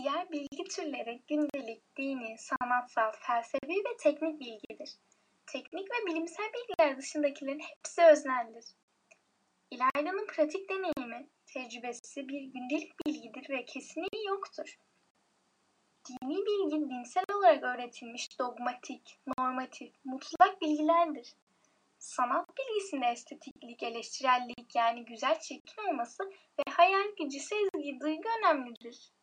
Diğer bilgi türleri gündelik, dini, sanatsal, felsefi ve teknik bilgidir. Teknik ve bilimsel bilgiler dışındakilerin hepsi özneldir. İlayda'nın pratik deneyimi, tecrübesi bir gündelik bilgidir ve kesinliği yoktur. Dini bilgi dinsel olarak öğretilmiş dogmatik, normatif, mutlak bilgilerdir. Sanat bilgisinde estetiklik, eleştirellik yani güzel çirkin olması ve hayal gücü, sezgi, duygu önemlidir.